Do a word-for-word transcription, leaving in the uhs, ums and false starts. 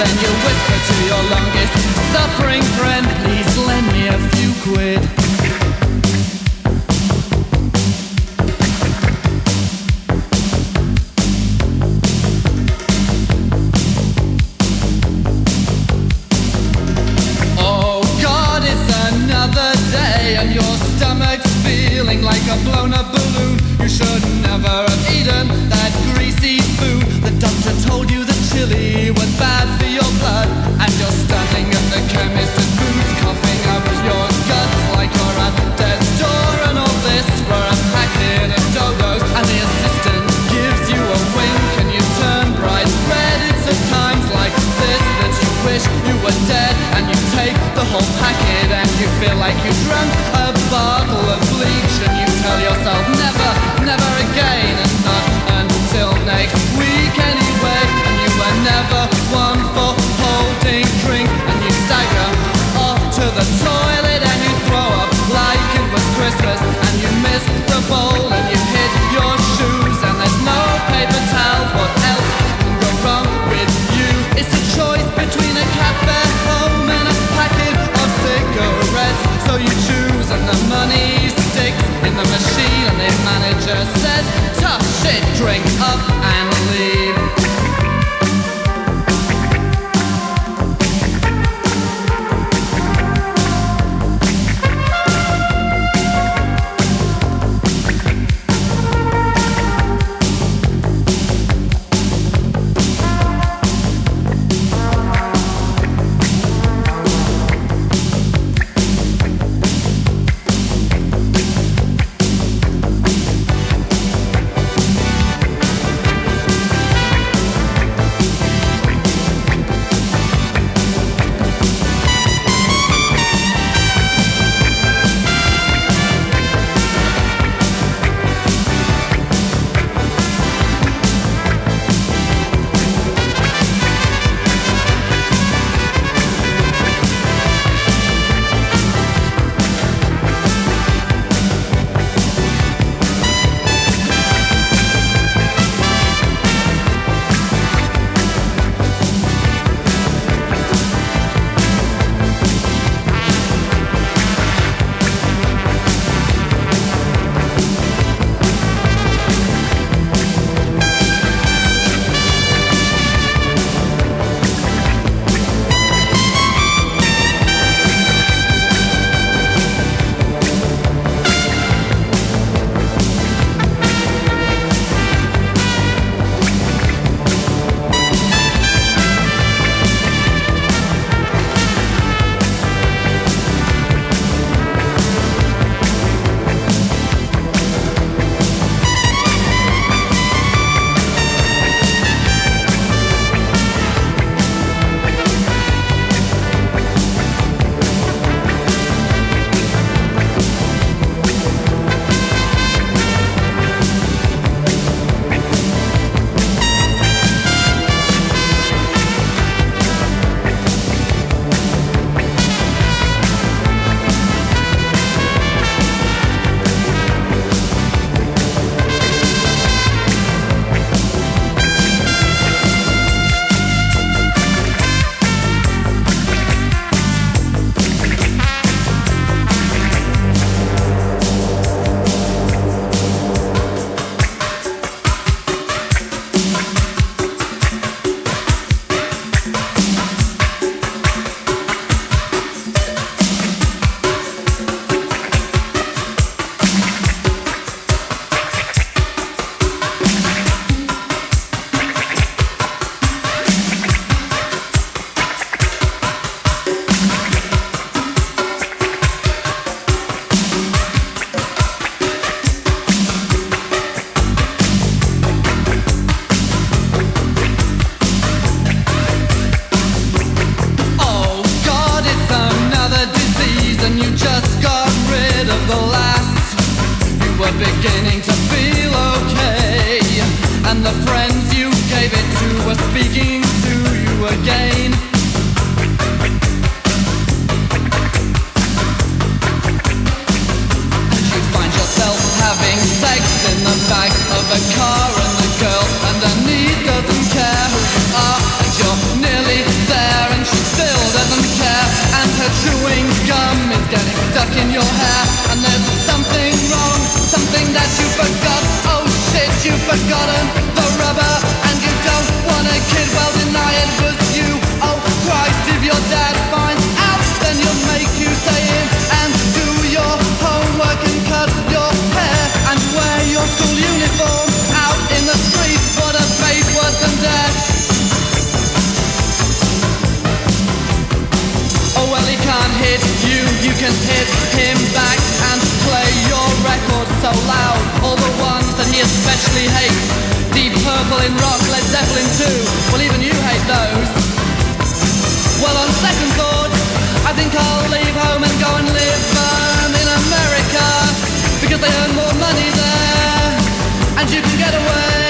then you whisper to your longest suffering friend, please lend me a few quid. Oh God, it's another day and your stomach's feeling like a blown up balloon. You should never have eaten that greasy food. The doctor told you that chili was bad for your blood, and you're standing at the chemist and booze, coughing up your guts like you're at death's door. And all this for a packet of Dogos, and the assistant gives you a wink and you turn bright red. It's at times like this that you wish you were dead, and you take the whole packet and you feel like you drank a bottle of bleach, and you tell yourself never, never again, and not until next week anyway. And you were never one for holding drink, and you stagger off to the toilet and you throw up like it was Christmas, and you miss the bowl and you hit your shoes, and there's no paper towels. What else can go wrong with you? It's a choice between a cafe home and a packet of cigarettes, so you choose, and the money sticks in the machine, and the manager says, tough shit, drink up and leave. beginning to feel okay, and the friends you gave it to were speaking to you again. And you find yourself having sex in the back of a car, and the girl underneath doesn't care who you are, and you're nearly there. forgotten the rubber, and you don't want a kid, well deny it was you. Oh Christ, if your dad finds out, then he'll make you stay in and do your homework and cut your hair and wear your school uniform out in the streets. What a fate worse than death. Oh well, he can't hit you, you can hit him back and play your records so loud, all the ones that he especially hates. Deep Purple in rock, Led Zeppelin too, well even you hate those. Well on second thoughts, I think I'll leave home and go and live um, in America, because they earn more money there, and you can get away